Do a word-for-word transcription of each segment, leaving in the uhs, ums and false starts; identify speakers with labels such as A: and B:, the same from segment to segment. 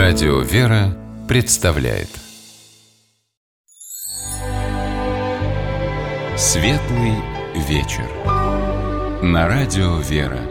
A: Радио «Вера» представляет Светлый вечер на Радио «Вера».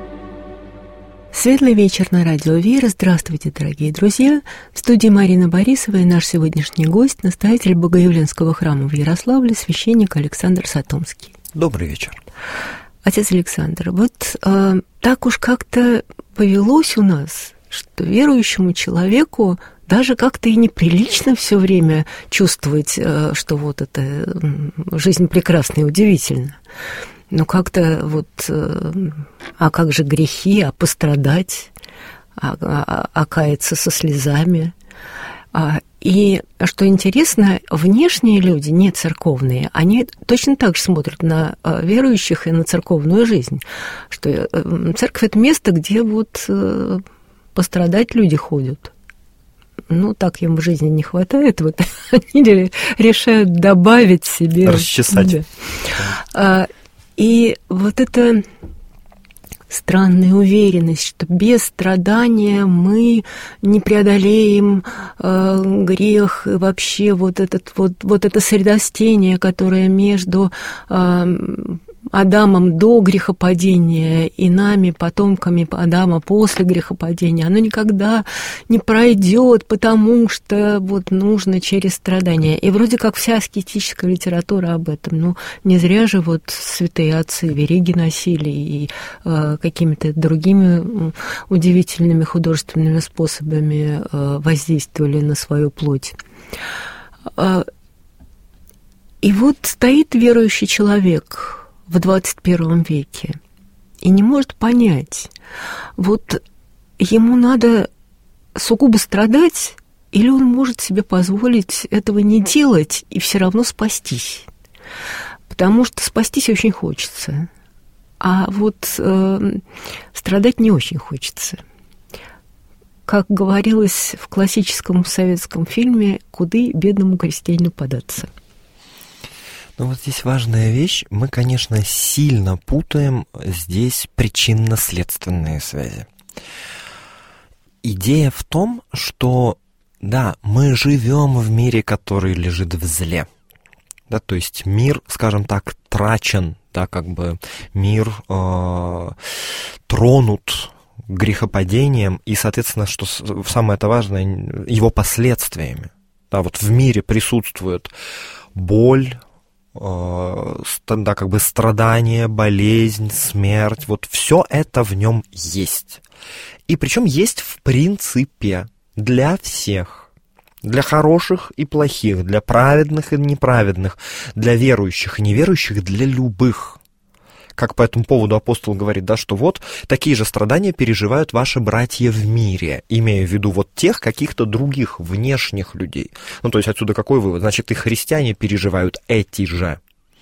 B: Светлый вечер на Радио «Вера». Здравствуйте, дорогие друзья. В студии Марина Борисова и наш сегодняшний гость, настоятель Богоявленского храма в Ярославле, священник Александр Сатомский.
C: Добрый вечер.
B: Отец Александр, вот э, так уж как-то повелось у нас, что верующему человеку даже как-то и неприлично все время чувствовать, э, что вот эта э, жизнь прекрасна и удивительна. Но как-то вот, э, а как же грехи, а пострадать, а, а, а каяться со слезами. А, и что интересно, внешние люди, не церковные, они точно так же смотрят на верующих и на церковную жизнь, что церковь – это место, где вот пострадать люди ходят. Ну, так им в жизни не хватает, вот они решают добавить себе.
C: Расчесать.
B: Да. И вот эта странная уверенность, что без страдания мы не преодолеем э, грех, и вообще вот, этот, вот, вот это средостение, которое между э, Адамом до грехопадения и нами, потомками Адама после грехопадения, оно никогда не пройдет, потому что вот нужно через страдания. И вроде как вся аскетическая литература об этом. Ну, не зря же вот святые отцы вериги носили и э, какими-то другими удивительными художественными способами э, воздействовали на свою плоть. Э, и вот стоит верующий человек в двадцать первом веке и не может понять, вот ему надо сугубо страдать, или он может себе позволить этого не делать и все равно спастись. Потому что спастись очень хочется, а вот э, страдать не очень хочется. Как говорилось в классическом советском фильме «Куды бедному крестьянину податься?».
C: Ну вот здесь важная вещь. Мы, конечно, сильно путаем здесь причинно-следственные связи. Идея в том, что, да, мы живем в мире, который лежит в зле. Да, то есть мир, скажем так, трачен, да, как бы мир э, тронут грехопадением и, соответственно, что самое-то важное, его последствиями. Да, вот в мире присутствует боль, да, как бы страдание, болезнь, смерть, вот все это в нем есть. И причем есть в принципе для всех, для хороших и плохих, для праведных и неправедных, для верующих и неверующих, для любых. Как по этому поводу апостол говорит, да, что вот такие же страдания переживают ваши братья в мире, имея в виду вот тех каких-то других внешних людей. Ну, то есть отсюда какой вывод? Значит, и христиане переживают эти же.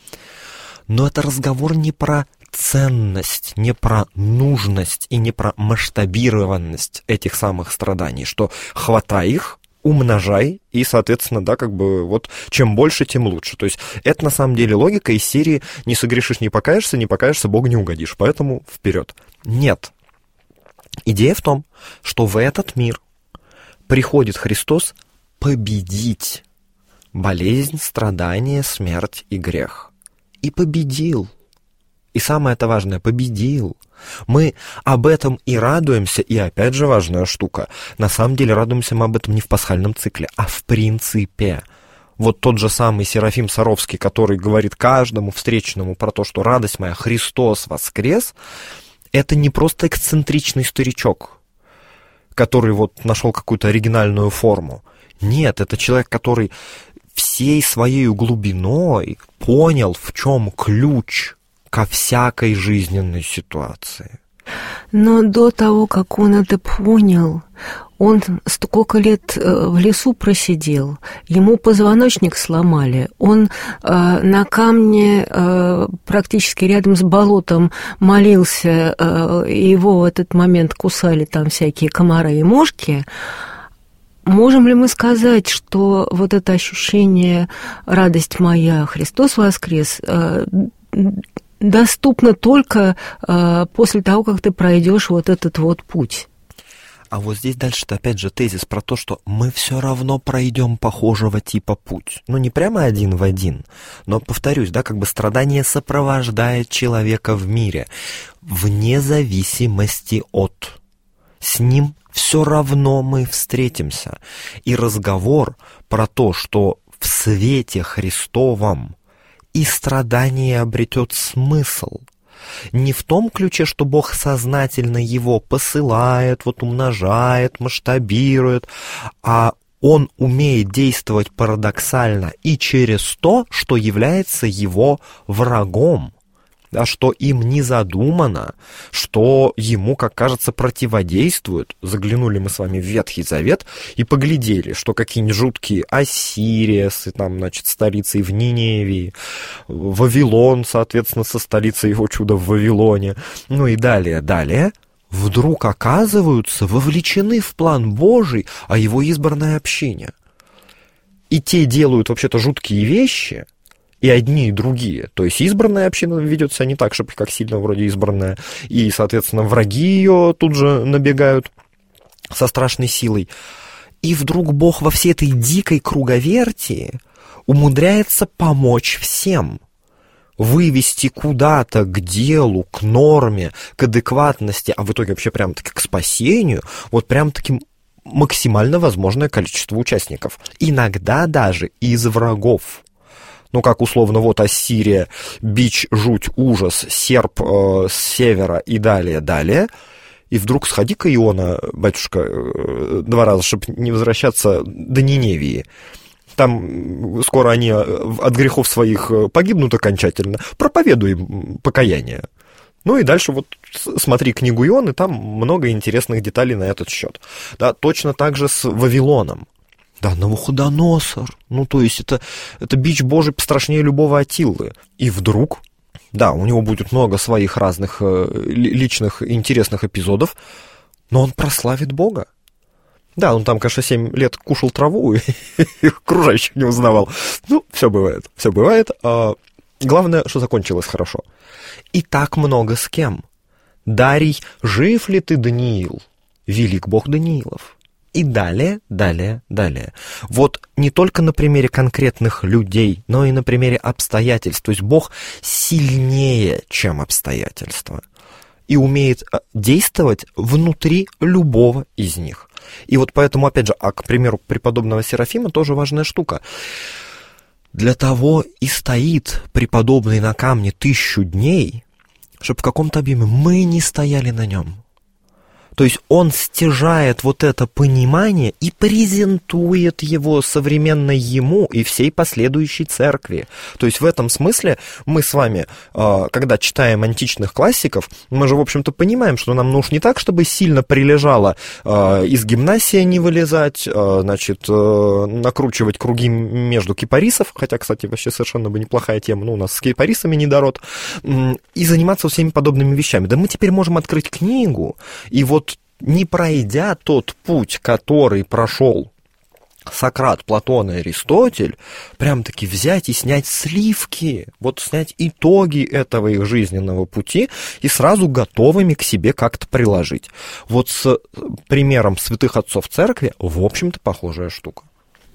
C: Но это разговор не про ценность, не про нужность и не про масштабированность этих самых страданий, что хватай их, умножай, и, соответственно, да, как бы вот чем больше, тем лучше. То есть это на самом деле логика из серии «не согрешишь, не покаешься, не покаешься, Богу не угодишь, поэтому вперед». Нет. Идея в том, что в этот мир приходит Христос победить болезнь, страдание, смерть и грех. И победил. И самое-то важное, победил. Мы об этом и радуемся, и опять же важная штука, на самом деле радуемся мы об этом не в пасхальном цикле, а в принципе. Вот тот же самый Серафим Саровский, который говорит каждому встречному про то, что радость моя, Христос воскрес, это не просто эксцентричный старичок, который вот нашел какую-то оригинальную форму. Нет, это человек, который всей своей глубиной понял, в чем ключ ко всякой жизненной ситуации.
B: Но до того, как он это понял, он столько лет в лесу просидел, ему позвоночник сломали, он э, на камне э, практически рядом с болотом молился, э, и его в этот момент кусали там всякие комары и мошки. Можем ли мы сказать, что вот это ощущение «радость моя, Христос воскрес» э, доступно только э, после того, как ты пройдешь вот этот вот путь?
C: А вот здесь дальше-то опять же тезис про то, что мы все равно пройдем похожего типа путь. Ну, не прямо один в один, но, повторюсь, да, как бы страдание сопровождает человека в мире, вне зависимости от. С ним все равно мы встретимся. И разговор про то, что в свете Христовом и страдание обретет смысл, не в том ключе, что Бог сознательно его посылает, вот умножает, масштабирует, а Он умеет действовать парадоксально и через то, что является его врагом, да, что им не задумано, что ему, как кажется, противодействует. Заглянули мы с вами в Ветхий Завет и поглядели, что какие-нибудь жуткие Ассирия, там, значит, столицей в Ниневии, Вавилон, соответственно, со столицей его чуда в Вавилоне, ну и далее, далее, вдруг оказываются вовлечены в план Божий о его избранной общине. И те делают вообще-то жуткие вещи, и одни, и другие. То есть избранная община ведет себя не так, чтобы как сильно вроде избранная, и, соответственно, враги ее тут же набегают со страшной силой. И вдруг Бог во всей этой дикой круговертии умудряется помочь всем, вывести куда-то к делу, к норме, к адекватности, а в итоге вообще прям-таки к спасению, вот прям-таки максимально возможное количество участников. Иногда даже из врагов. Ну, как условно, вот Ассирия, бич, жуть, ужас, серп э, с севера и далее, далее. И вдруг сходи-ка, Иона, батюшка, э, два раза, чтобы не возвращаться до Ниневии. Там скоро они от грехов своих погибнут окончательно. Проповедуй им покаяние. Ну и дальше вот смотри книгу Ионы, там много интересных деталей на этот счет. Да, точно так же с Вавилоном. Да, Навуходоносор. Ну, то есть это, это бич Божий пострашнее любого Аттилы. И вдруг, да, у него будет много своих разных э, личных интересных эпизодов, но он прославит Бога. Да, он там, конечно, семь лет кушал траву и окружающих не узнавал. Ну, все бывает, все бывает. А главное, что закончилось хорошо. И так много с кем. Дарий, жив ли ты, Даниил? Велик Бог Даниилов. И далее, далее, далее. Вот не только на примере конкретных людей, но и на примере обстоятельств. То есть Бог сильнее, чем обстоятельства. И умеет действовать внутри любого из них. И вот поэтому, опять же, а, к примеру, преподобного Серафима тоже важная штука. Для того и стоит преподобный на камне тысячу дней, чтобы в каком-то объеме мы не стояли на нем. То есть он стяжает вот это понимание и презентует его современной ему и всей последующей церкви. То есть в этом смысле мы с вами, когда читаем античных классиков, мы же, в общем-то, понимаем, что нам нужно не так, чтобы сильно прилежало из гимнасии не вылезать, значит, накручивать круги между кипарисов, хотя, кстати, вообще совершенно бы неплохая тема, но у нас с кипарисами недород, и заниматься всеми подобными вещами. Да мы теперь можем открыть книгу, и вот не пройдя тот путь, который прошел Сократ, Платон и Аристотель, прям-таки взять и снять сливки, вот снять итоги этого их жизненного пути и сразу готовыми к себе как-то приложить. Вот с примером святых отцов церкви, в общем-то, похожая штука.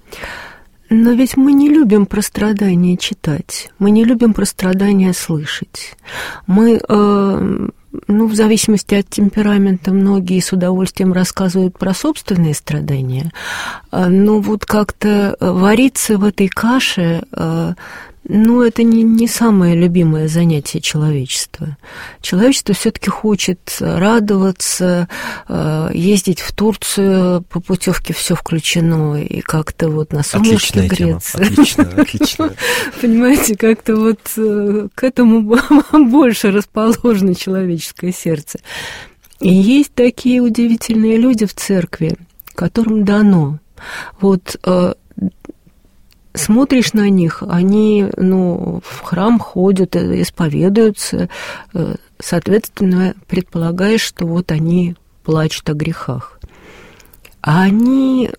B: Но ведь мы не любим про страдания читать, мы не любим про страдания слышать. Мы... Э- Ну, в зависимости от темперамента, многие с удовольствием рассказывают про собственные страдания, но вот как-то вариться в этой каше, ну, это не, не самое любимое занятие человечества. Человечество все-таки хочет радоваться, ездить в Турцию, по путевке все включено, и как-то вот на солнышке греться.
C: Отлично, отлично.
B: Понимаете, как-то вот к этому больше расположено человеческое сердце. И есть такие удивительные люди в церкви, которым дано. Вот смотришь на них, они, ну, в храм ходят, исповедуются, соответственно, предполагаешь, что вот они плачут о грехах. А они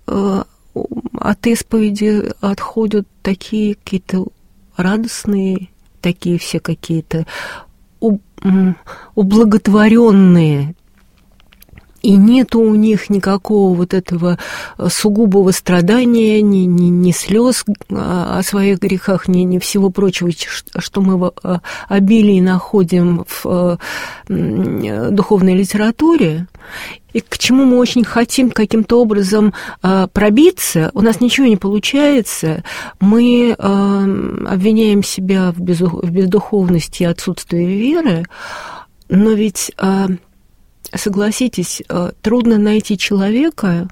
B: от исповеди отходят такие какие-то радостные, такие все какие-то ублаготворенные. И нету у них никакого вот этого сугубого страдания, ни, ни, ни слез о своих грехах, ни, ни всего прочего, что мы в обилии находим в духовной литературе. И к чему мы очень хотим каким-то образом пробиться, у нас ничего не получается, мы обвиняем себя в бездуховности и отсутствии веры, но ведь... Согласитесь, трудно найти человека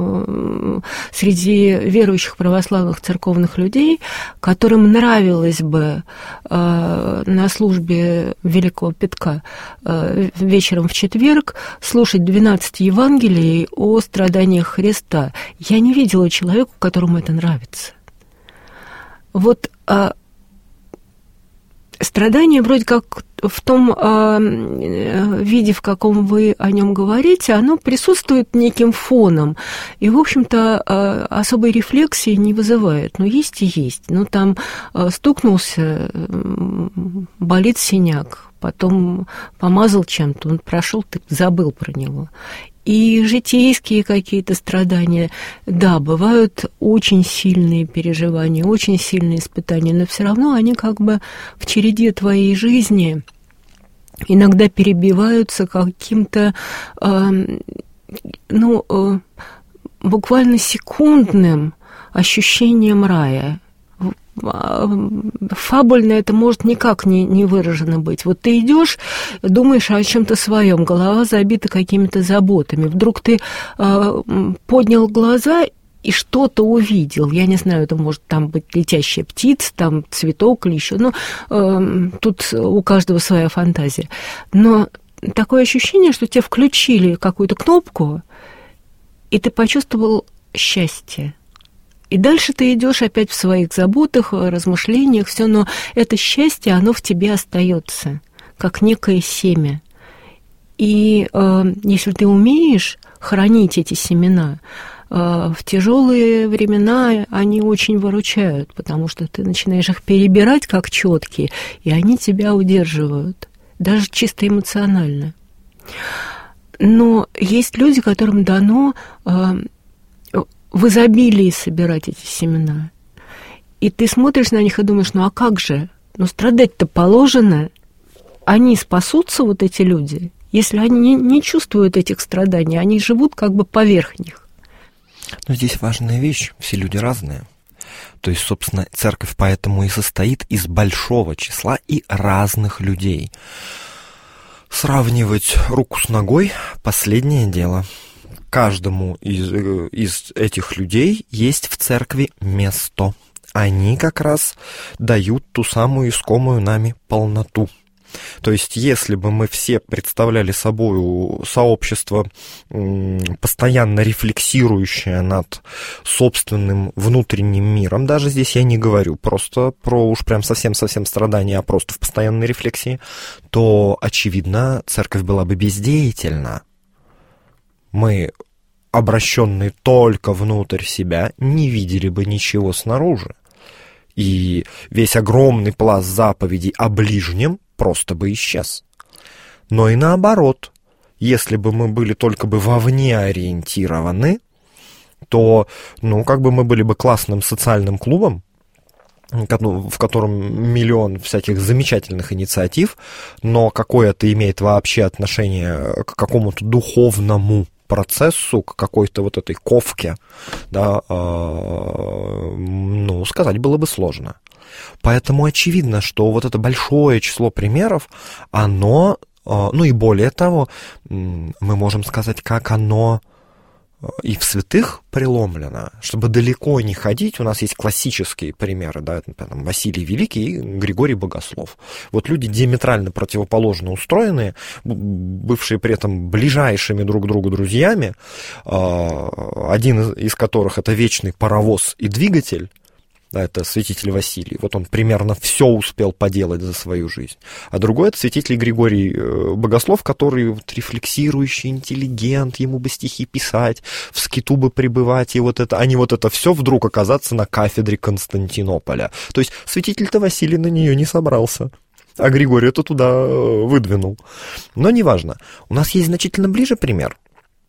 B: среди верующих православных церковных людей, которым нравилось бы на службе Великого Пятка вечером в четверг слушать двенадцать Евангелий о страданиях Христа. Я не видела человека, которому это нравится. Вот страдание вроде как в том э, виде, в каком вы о нем говорите, оно присутствует неким фоном. И, в общем-то, э, особой рефлексии не вызывает. Ну, есть и есть. Ну, там э, стукнулся, э, болит синяк, потом помазал чем-то, он прошел, ты забыл про него. И житейские какие-то страдания, да, бывают очень сильные переживания, очень сильные испытания, но все равно они как бы в череде твоей жизни иногда перебиваются каким-то, э, ну, э, буквально секундным ощущением рая. Фабульно это может никак не, не выражено быть. Вот ты идешь, думаешь о чем-то своем, голова забита какими-то заботами. Вдруг ты э, поднял глаза и что-то увидел. Я не знаю, это может там быть летящая птица, там цветок или еще. Ну, э, тут у каждого своя фантазия. Но такое ощущение, что тебе включили какую-то кнопку, и ты почувствовал счастье. И дальше ты идешь опять в своих заботах, размышлениях, все, но это счастье, оно в тебе остается, как некое семя. И э, если ты умеешь хранить эти семена, э, в тяжелые времена они очень выручают, потому что ты начинаешь их перебирать как четкие, и они тебя удерживают, даже чисто эмоционально. Но есть люди, которым дано э, в изобилии собирать эти семена. И ты смотришь на них и думаешь, ну а как же? Ну страдать-то положено. Они спасутся, вот эти люди, если они не, не чувствуют этих страданий, они живут как бы поверх них.
C: Но здесь важная вещь, все люди разные. То есть, собственно, церковь поэтому и состоит из большого числа и разных людей. Сравнивать руку с ногой – последнее дело. Каждому из, из этих людей есть в церкви место. Они как раз дают ту самую искомую нами полноту. То есть, если бы мы все представляли собой сообщество, постоянно рефлексирующее над собственным внутренним миром, даже здесь я не говорю просто про уж прям совсем-совсем страдания, а просто в постоянной рефлексии, то, очевидно, церковь была бы бездеятельна. Мы, обращенные только внутрь себя, не видели бы ничего снаружи. И весь огромный пласт заповедей о ближнем просто бы исчез. Но и наоборот, если бы мы были только бы вовне ориентированы, то, ну, как бы мы были бы классным социальным клубом, в котором миллион всяких замечательных инициатив, но какое-то имеет вообще отношение к какому-то духовному процессу, к какой-то вот этой ковке, да, э, ну, сказать было бы сложно. Поэтому очевидно, что вот это большое число примеров, оно, э, ну и более того, мы можем сказать, как оно и в святых преломлено, чтобы далеко не ходить. У нас есть классические примеры, да, например, Василий Великий и Григорий Богослов. Вот люди диаметрально противоположно устроенные, бывшие при этом ближайшими друг к другу друзьями, один из которых это вечный паровоз и двигатель, да, это святитель Василий, вот он примерно все успел поделать за свою жизнь. А другой — это святитель Григорий Богослов, который вот рефлексирующий интеллигент, ему бы стихи писать, в скиту бы пребывать, и вот это, а не вот это все вдруг оказаться на кафедре Константинополя. То есть святитель-то Василий на нее не собрался, а Григорий это туда выдвинул. Но неважно. У нас есть значительно ближе пример.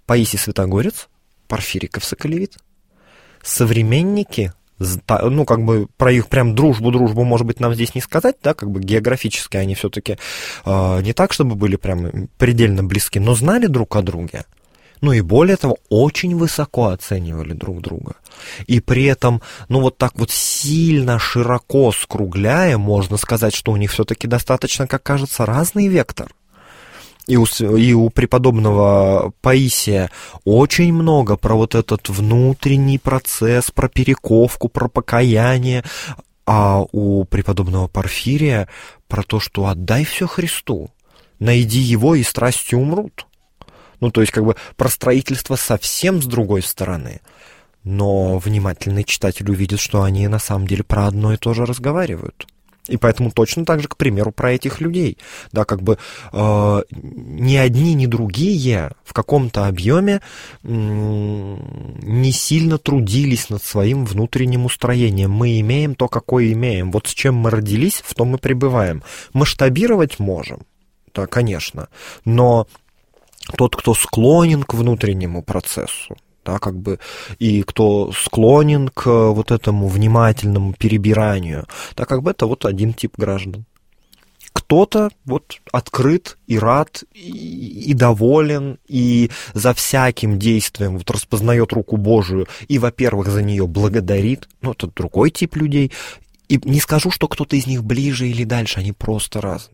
C: Паисий Святогорец, Порфирий Кавсоколевит, современники, ну, как бы про их прям дружбу-дружбу, может быть, нам здесь не сказать, да, как бы географически они все-таки э, не так, чтобы были прям предельно близки, но знали друг о друге. Ну и более того, очень высоко оценивали друг друга. И при этом, ну вот так вот сильно, широко скругляя, можно сказать, что у них все-таки достаточно, как кажется, разный вектор. И у, и у преподобного Паисия очень много про вот этот внутренний процесс, про перековку, про покаяние, а у преподобного Порфирия про то, что отдай все Христу, найди его и страстью умрут. Ну, то есть, как бы, про строительство совсем с другой стороны. Но внимательный читатель увидит, что они на самом деле про одно и то же разговаривают. И поэтому точно так же, к примеру, про этих людей. Да, как бы э, ни одни, ни другие в каком-то объеме э, не сильно трудились над своим внутренним устроением. Мы имеем то, какое имеем. Вот с чем мы родились, в том мы пребываем. Масштабировать можем, да, конечно, но тот, кто склонен к внутреннему процессу, да, как бы, и кто склонен к вот этому внимательному перебиранию, да, как бы это вот один тип граждан. Кто-то вот открыт и рад, и, и доволен, и за всяким действием вот распознает руку Божию, и, во-первых, за нее благодарит, ну, это другой тип людей, и не скажу, что кто-то из них ближе или дальше, они просто разные.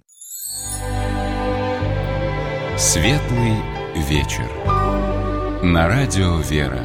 A: Светлый вечер. На радио «Вера».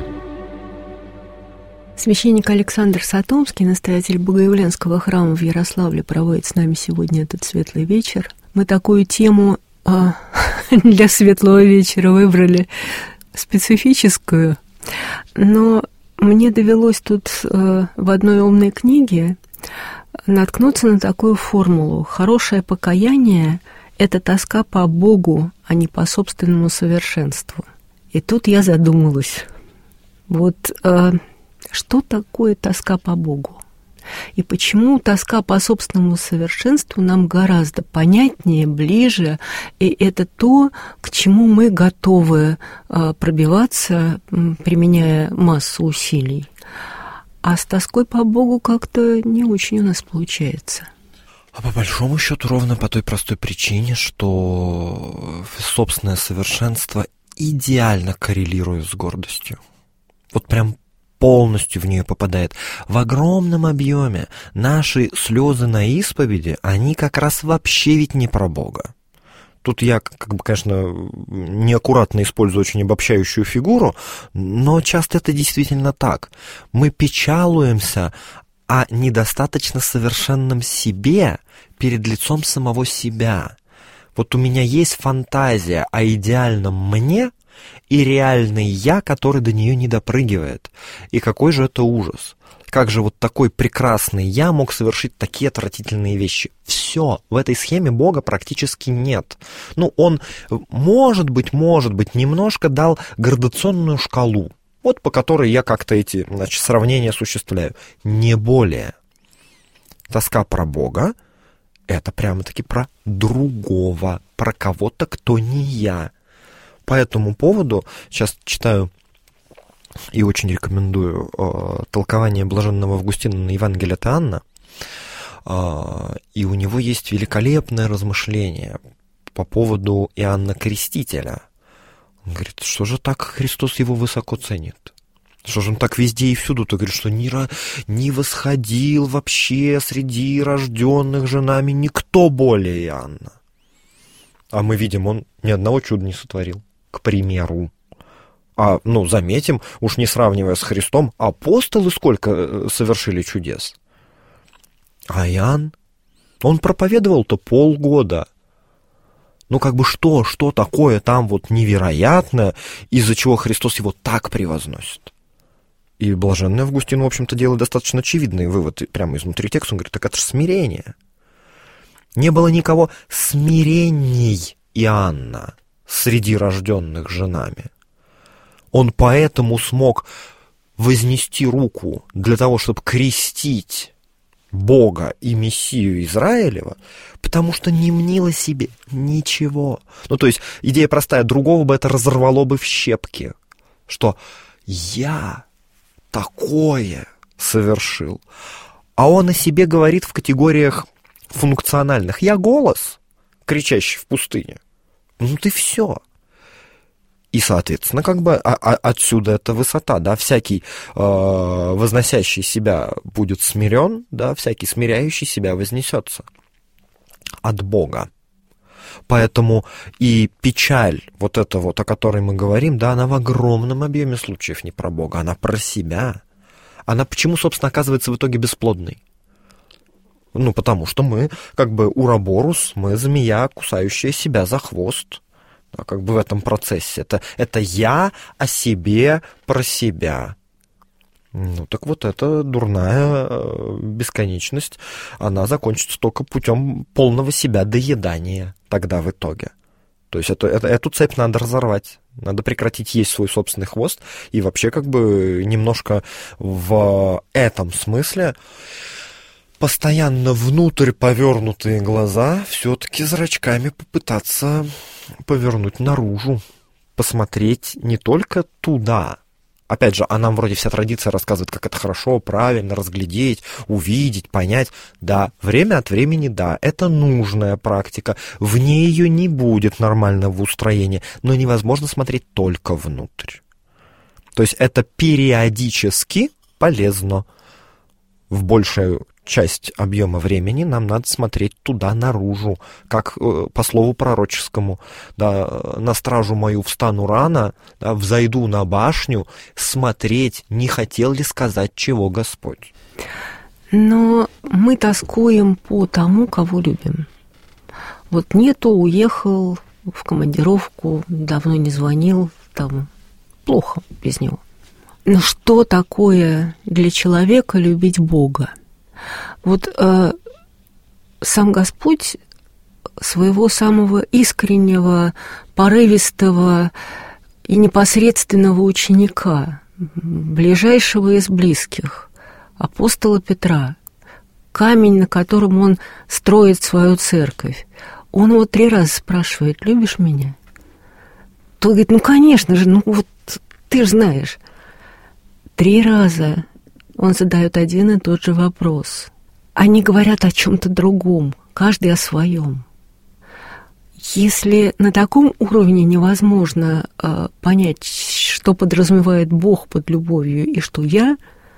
B: Священник Александр Сатомский, настоятель Богоявленского храма в Ярославле, проводит с нами сегодня этот светлый вечер. Мы такую тему а, для светлого вечера выбрали специфическую, но мне довелось тут а, в одной умной книге наткнуться на такую формулу. Хорошее покаяние — это тоска по Богу, а не по собственному совершенству. И тут я задумалась, вот э, что такое тоска по Богу? И почему тоска по собственному совершенству нам гораздо понятнее, ближе, и это то, к чему мы готовы э, пробиваться, применяя массу усилий. А с тоской по Богу как-то не очень у нас получается.
C: А по большому счету ровно по той простой причине, что собственное совершенство идеально коррелирует с гордостью. Вот прям полностью в нее попадает. В огромном объеме наши слезы на исповеди, они как раз вообще ведь не про Бога. Тут я, как бы, конечно, неаккуратно использую очень обобщающую фигуру, но часто это действительно так. Мы печалуемся о недостаточно совершенном себе перед лицом самого себя. Вот у меня есть фантазия о идеальном мне и реальный я, который до нее не допрыгивает. И какой же это ужас. Как же вот такой прекрасный я мог совершить такие отвратительные вещи? Все, в этой схеме Бога практически нет. Ну, он, может быть, может быть, немножко дал градационную шкалу, вот по которой я как-то эти, значит, сравнения осуществляю. Не более. Тоска про Бога — это прямо-таки про другого, про кого-то, кто не я. По этому поводу сейчас читаю и очень рекомендую э, толкование блаженного Августина на Евангелие от Иоанна, э, и у него есть великолепное размышление по поводу Иоанна Крестителя. Он говорит, что же так Христос его высоко ценит? Что же он так везде и всюду-то говорит, что не, не восходил вообще среди рожденных же нами никто более Иоанна. А мы видим, он ни одного чуда не сотворил, к примеру. А, ну, заметим, уж не сравнивая с Христом, апостолы сколько совершили чудес. А Иоанн, он проповедовал-то полгода. Ну, как бы что, что такое там вот невероятное, из-за чего Христос его так превозносит? И блаженный Августин, в общем-то, делает достаточно очевидный вывод прямо изнутри текста. Он говорит, так это же смирение. Не было никого смиренней Иоанна среди рожденных же нами. Он поэтому смог вознести руку для того, чтобы крестить Бога и Мессию Израилева, потому что не мнило себе ничего. Ну, то есть идея простая, другого бы это разорвало бы в щепки, что я такое совершил. А он о себе говорит в категориях функциональных. Я голос, кричащий в пустыне. Ну ты все. И, соответственно, как бы а, а, отсюда эта высота, да, всякий э, возносящий себя будет смирен, да, всякий смиряющий себя вознесется от Бога. Поэтому и печаль, вот эта вот, о которой мы говорим, да, она в огромном объеме случаев не про Бога, она про себя. Она почему, собственно, оказывается в итоге бесплодной? Ну, потому что мы, как бы, уроборус, мы змея, кусающая себя за хвост. Да, как бы в этом процессе. Это, это я о себе про себя. Ну, так вот, эта дурная бесконечность, она закончится только путем полного себя доедания тогда в итоге. То есть это, это, эту цепь надо разорвать. Надо прекратить есть свой собственный хвост и вообще как бы немножко в этом смысле постоянно внутрь повернутые глаза все-таки зрачками попытаться повернуть наружу, посмотреть не только туда. Опять же, а нам вроде вся традиция рассказывает, как это хорошо, правильно разглядеть, увидеть, понять. Да, время от времени, да, это нужная практика. Вне ее не будет нормального устроения, но невозможно смотреть только внутрь. То есть это периодически полезно. В большую часть объема времени нам надо смотреть туда, наружу, как э, по слову пророческому, да, на стражу мою встану рано, да, взойду на башню, смотреть, не хотел ли сказать чего Господь.
B: Но мы тоскуем по тому, кого любим. Вот нету, уехал в командировку, давно не звонил, там плохо без него. Но что такое для человека любить Бога? Вот э, сам Господь своего самого искреннего, порывистого и непосредственного ученика, ближайшего из близких, апостола Петра, камень, на котором он строит свою церковь, он его три раза спрашивает: любишь меня? Тот говорит: ну, конечно же, ну вот ты же знаешь. Три раза он задает один и тот же вопрос. Они говорят о чем-то другом, каждый о своем. Если на таком уровне невозможно э, понять, что подразумевает Бог под любовью и что я,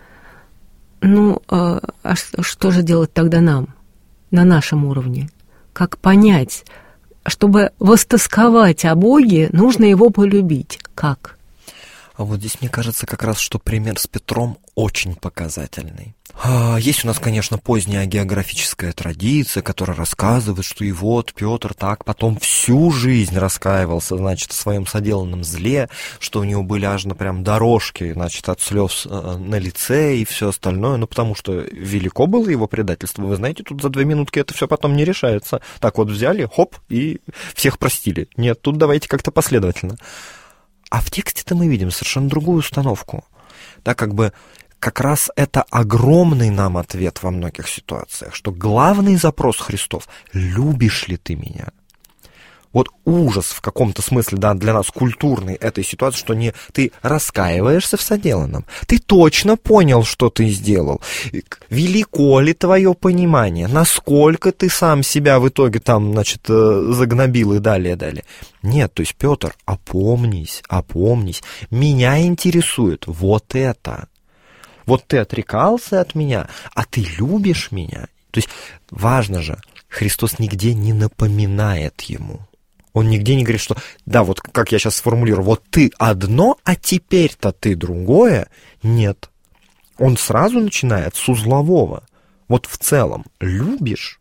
B: ну, э, а что же делать тогда нам, на нашем уровне? Как понять? Чтобы востосковать о Боге, нужно его полюбить. Как?
C: А вот здесь, мне кажется, как раз, что пример с Петром очень показательный. Есть у нас, конечно, поздняя географическая традиция, которая рассказывает, что и вот Петр так потом всю жизнь раскаивался, значит, в своем соделанном зле, что у него были аж на прям дорожки, значит, от слез на лице и все остальное, ну, потому что велико было его предательство. Вы знаете, тут за две минутки это все потом не решается. Так вот взяли, хоп, и всех простили. Нет, тут давайте как-то последовательно. А в тексте-то мы видим совершенно другую установку. Да, как бы как раз это огромный нам ответ во многих ситуациях, что главный запрос Христов — любишь ли ты меня? Вот ужас в каком-то смысле, да, для нас культурный этой ситуации, что не ты раскаиваешься в соделанном, ты точно понял, что ты сделал, велико ли твое понимание, насколько ты сам себя в итоге там, значит, загнобил и далее, далее. Нет, то есть, Петр, опомнись, опомнись, меня интересует вот это. Вот ты отрекался от меня, а ты любишь меня. То есть, важно же, Христос нигде не напоминает ему. Он нигде не говорит, что, да, вот как я сейчас сформулирую, вот ты одно, а теперь-то ты другое. Нет. Он сразу начинает с узлового. Вот в целом, любишь?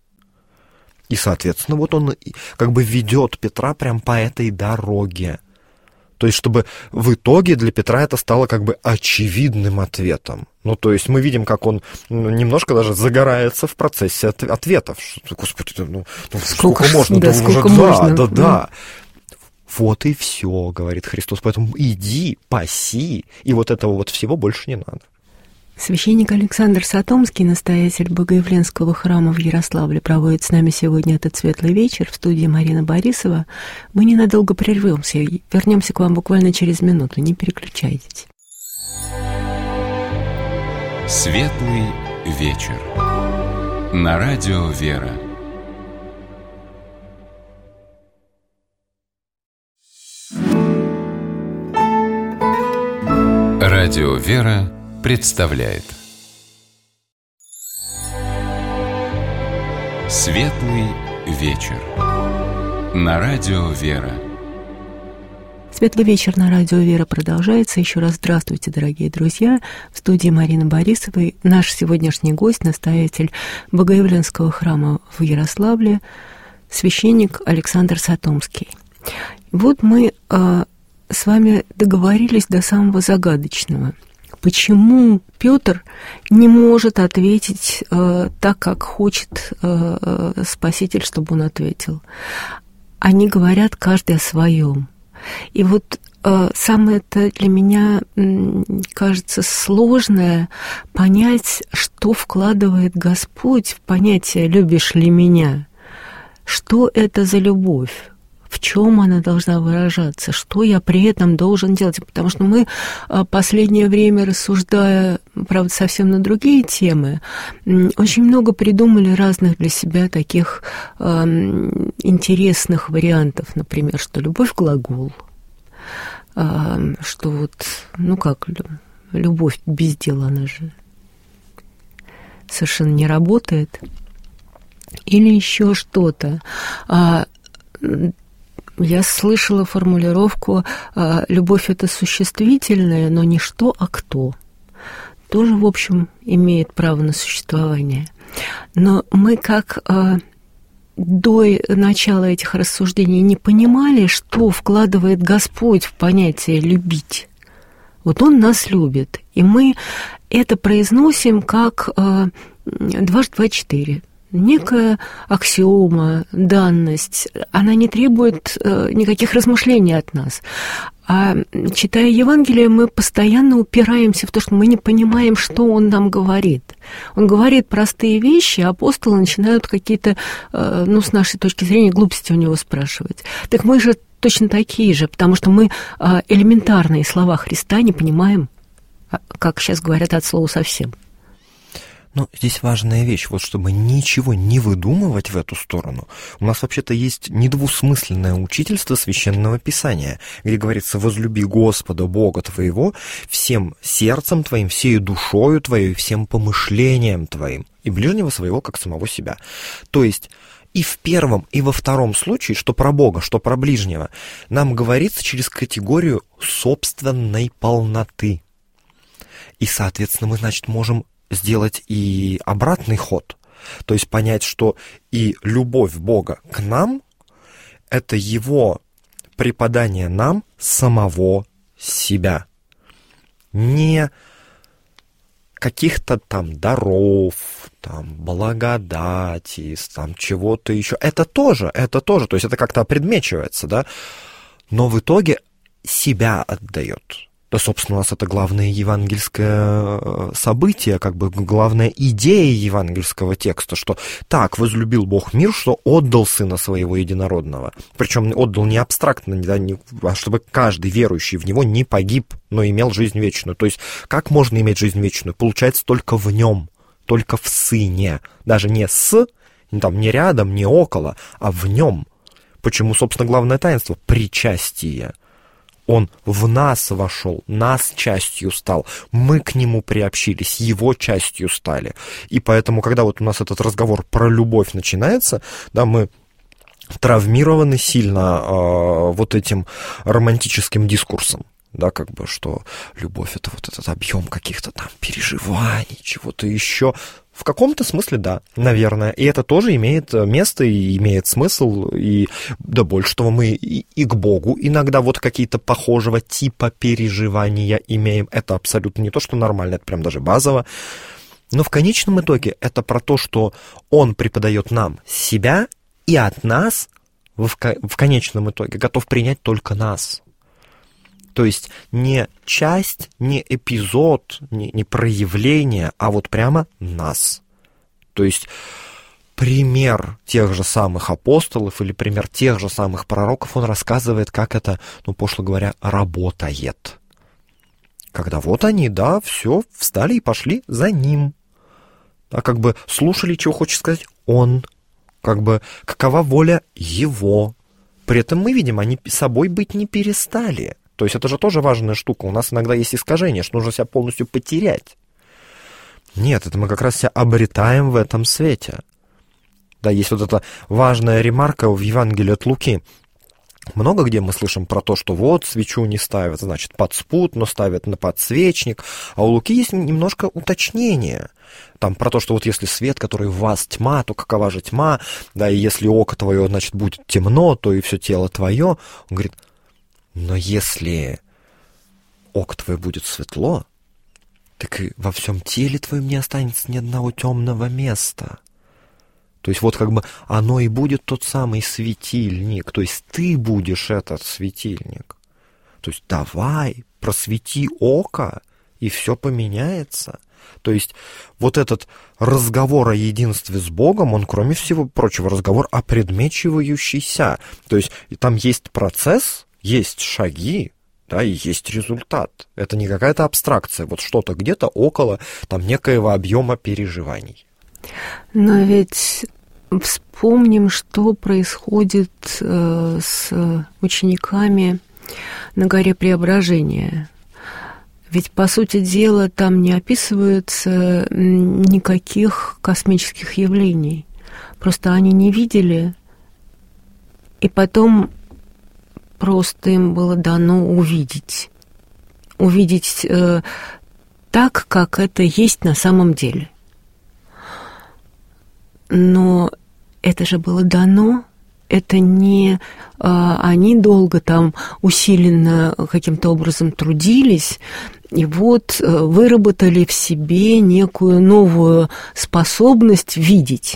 C: И, соответственно, вот он как бы ведет Петра прям по этой дороге. То есть, чтобы в итоге для Петра это стало как бы очевидным ответом. Ну, то есть, мы видим, как он ну, немножко даже загорается в процессе от- ответов. Что, Господи, ну, ну сколько, сколько можно?
B: Да,
C: да,
B: сколько
C: уже,
B: можно.
C: Да, да, да. Вот и все, говорит Христос. Поэтому иди, паси, и вот этого вот всего больше не надо.
B: Священник Александр Сатомский, настоятель Богоявленского храма в Ярославле, проводит с нами сегодня этот светлый вечер. В студии Марина Борисова. Мы ненадолго прервемся и вернемся к вам буквально через минуту. Не переключайтесь.
A: Светлый вечер. На радио «Вера». Радио «Вера» представляет Светлый вечер. На радио «Вера».
B: Светлый вечер на радио «Вера» продолжается. Еще раз здравствуйте, дорогие друзья. В студии Марина Борисова. Наш сегодняшний гость, настоятель Богоявленского храма в Ярославле, священник Александр Сатомский. Вот мы э, с вами договорились до самого загадочного. Почему Петр не может ответить э, так, как хочет э, Спаситель, чтобы он ответил? Они говорят каждый о своем. И вот э, самое-то для меня э, кажется сложное понять, что вкладывает Господь в понятие «любишь ли меня?». Что это за любовь? В чем она должна выражаться, что я при этом должен делать. Потому что мы последнее время, рассуждая, правда, совсем на другие темы, очень много придумали разных для себя таких э, интересных вариантов. Например, что любовь — глагол, э, что вот, ну как, любовь без дела, она же совершенно не работает. Или еще что-то. Я слышала формулировку «любовь — это существительное, но не что, а кто». Тоже, в общем, имеет право на существование. Но мы как до начала этих рассуждений не понимали, что вкладывает Господь в понятие «любить». Вот Он нас любит, и мы это произносим как дважды два — четыре. Некая аксиома, данность, она не требует э, никаких размышлений от нас. А читая Евангелие, мы постоянно упираемся в то, что мы не понимаем, что он нам говорит. Он говорит простые вещи, а апостолы начинают какие-то, э, ну, с нашей точки зрения, глупости у него спрашивать. Так мы же точно такие же, потому что мы э, элементарные слова Христа не понимаем, как сейчас говорят, от слова совсем.
C: Ну, здесь важная вещь, вот чтобы ничего не выдумывать в эту сторону. У нас вообще-то есть недвусмысленное учительство Священного Писания, где говорится: «Возлюби Господа, Бога твоего, всем сердцем твоим, всею душою твоей, всем помышлением твоим, и ближнего своего, как самого себя». То есть и в первом, и во втором случае, что про Бога, что про ближнего, нам говорится через категорию собственной полноты. И, соответственно, мы, значит, можем сделать и обратный ход, то есть понять, что и любовь Бога к нам — это Его преподание нам самого себя, не каких-то там даров, там, благодати, там, чего-то еще. Это тоже, это тоже, то есть это как-то опредмечивается, да, но в итоге себя отдает. Да, собственно, у нас это главное евангельское событие, как бы главная идея евангельского текста, что так возлюбил Бог мир, что отдал Сына Своего Единородного. Причем отдал не абстрактно, да, не, а чтобы каждый верующий в Него не погиб, но имел жизнь вечную. То есть как можно иметь жизнь вечную? Получается только в Нем, только в Сыне. Даже не с, там, не рядом, не около, а в Нем. Почему, собственно, главное таинство? Причастие. Он в нас вошел, нас частью стал, мы к нему приобщились, его частью стали. И поэтому, когда вот у нас этот разговор про любовь начинается, да, мы травмированы сильно э, вот этим романтическим дискурсом. Да, как бы, что любовь — это вот этот объем каких-то там переживаний, чего-то еще. В каком-то смысле, да, наверное. И это тоже имеет место и имеет смысл. И да, больше того, мы и, и к Богу иногда вот какие-то похожего типа переживания имеем. Это абсолютно не то, что нормально, это прям даже базово. Но в конечном итоге это про то, что Он преподает нам себя, и от нас в, в конечном итоге готов принять только нас. То есть не часть, не эпизод, не, не проявление, а вот прямо нас. То есть пример тех же самых апостолов или пример тех же самых пророков, он рассказывает, как это, ну, пошло говоря, работает. Когда вот они, да, все, встали и пошли за ним. А как бы слушали, чего хочет сказать он. Как бы какова воля его. При этом мы видим, они собой быть не перестали. То есть это же тоже важная штука. У нас иногда есть искажение, что нужно себя полностью потерять. Нет, это мы как раз себя обретаем в этом свете. Да, есть вот эта важная ремарка в Евангелии от Луки. Много где мы слышим про то, что вот свечу не ставят, значит, под спут, но ставят на подсвечник. А у Луки есть немножко уточнение. Там про то, что вот если свет, который в вас тьма, то какова же тьма? Да, и если око твое, значит, будет темно, то и все тело твое. Он говорит, но если око твое будет светло, так и во всем теле твоем не останется ни одного темного места. То есть вот как бы оно и будет тот самый светильник. То есть ты будешь этот светильник. То есть давай, просвети око, и все поменяется. То есть вот этот разговор о единстве с Богом, он, кроме всего прочего, разговор о предмечивающийся. То есть там есть процесс, есть шаги, да, и есть результат. Это не какая-то абстракция, вот что-то где-то около там некоего объема переживаний.
B: Но ведь вспомним, что происходит э, с учениками на горе Преображения. Ведь, по сути дела, там не описываются никаких космических явлений. Просто они не видели, и потом просто им было дано увидеть. Увидеть э, так, как это есть на самом деле. Но это же было дано, это не а, они долго там усиленно каким-то образом трудились, и вот а, выработали в себе некую новую способность видеть.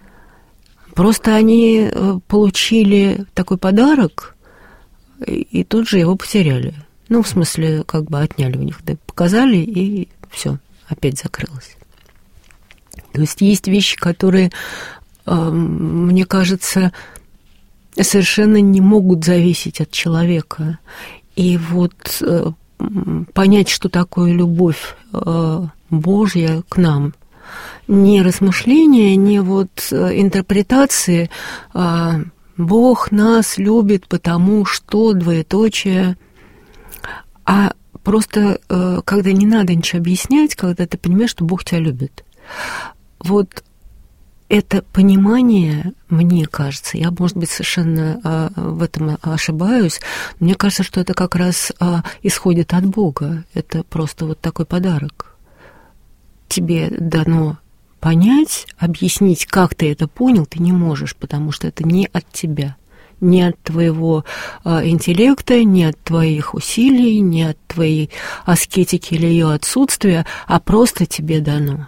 B: Просто они а, получили такой подарок, и, и тут же его потеряли. Ну, в смысле, как бы отняли у них, да, показали, и все, опять закрылось. То есть есть вещи, которые, мне кажется, совершенно не могут зависеть от человека. И вот понять, что такое любовь Божья к нам, не размышления, не вот интерпретации, Бог нас любит, потому что двоеточие, а просто когда не надо ничего объяснять, когда ты понимаешь, что Бог тебя любит. Вот это понимание, мне кажется, я, может быть, совершенно а, в этом ошибаюсь, мне кажется, что это как раз а, исходит от Бога. Это просто вот такой подарок. Тебе дано понять, объяснить, как ты это понял, ты не можешь, потому что это не от тебя. Не от твоего а, интеллекта, не от твоих усилий, не от твоей аскетики или ее отсутствия, а просто тебе дано.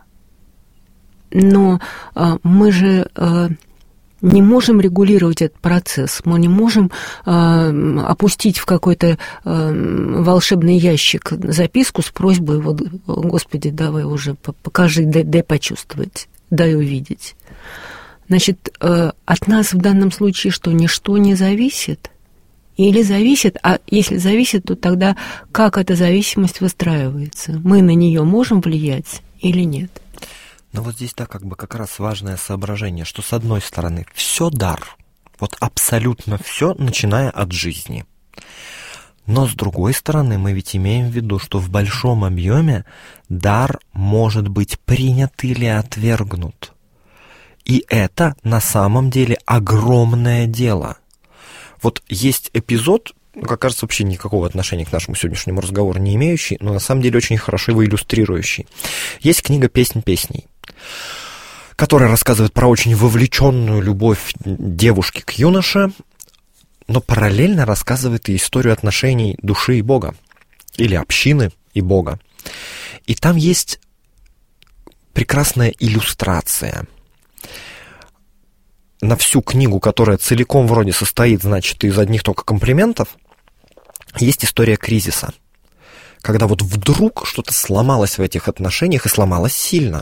B: Но а, мы же а, не можем регулировать этот процесс, мы не можем а, опустить в какой-то а, волшебный ящик записку с просьбой, вот, Господи, давай уже покажи, дай, дай почувствовать, дай увидеть. Значит, а, от нас в данном случае что, ничто не зависит? Или зависит, а если зависит, то тогда как эта зависимость выстраивается? Мы на нее можем влиять или нет?
C: Но вот здесь, да, как бы как раз важное соображение, что с одной стороны все дар, вот абсолютно все, начиная от жизни. Но с другой стороны мы ведь имеем в виду, что в большом объеме дар может быть принят или отвергнут. И это на самом деле огромное дело. Вот есть эпизод, как кажется, вообще никакого отношения к нашему сегодняшнему разговору не имеющий, но на самом деле очень хорошо его иллюстрирующий. Есть книга «Песнь песней», которая рассказывает про очень вовлеченную любовь девушки к юноше, но параллельно рассказывает и историю отношений души и Бога, или общины и Бога. И там есть прекрасная иллюстрация. На всю книгу, которая целиком вроде состоит, значит, из одних только комплиментов, есть история кризиса, когда вот вдруг что-то сломалось в этих отношениях и сломалось сильно.